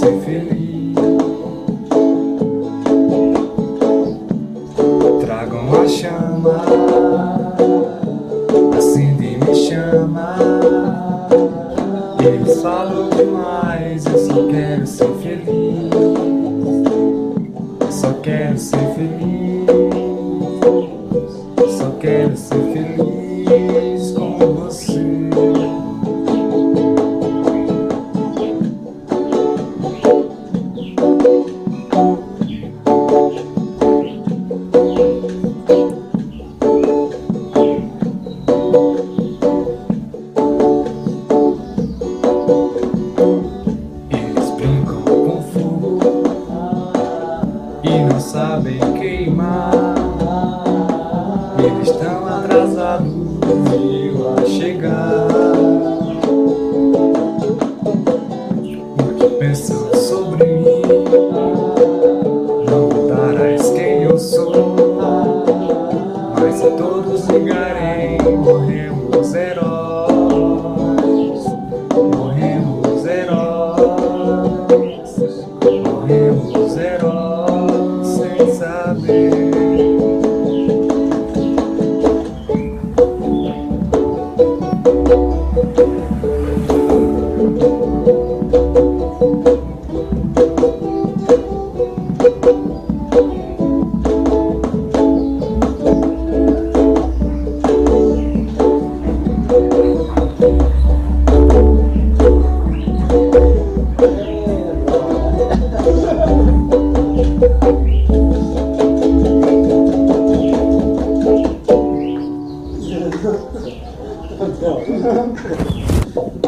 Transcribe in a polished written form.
ser feliz. Tragam a chama, acende e me chama. Eles falam demais, eu só quero ser feliz. Só quero ser feliz. Só quero ser feliz com você. Eles brincam com fogo e não sabem queimar. Eles estão atrasados e eu a chegar. O que pensam sobre mim? Não mudarás quem eu sou. Mas se todos ligarem, morremos heróis. Morremos heróis. Morremos heróis sem saber. Não.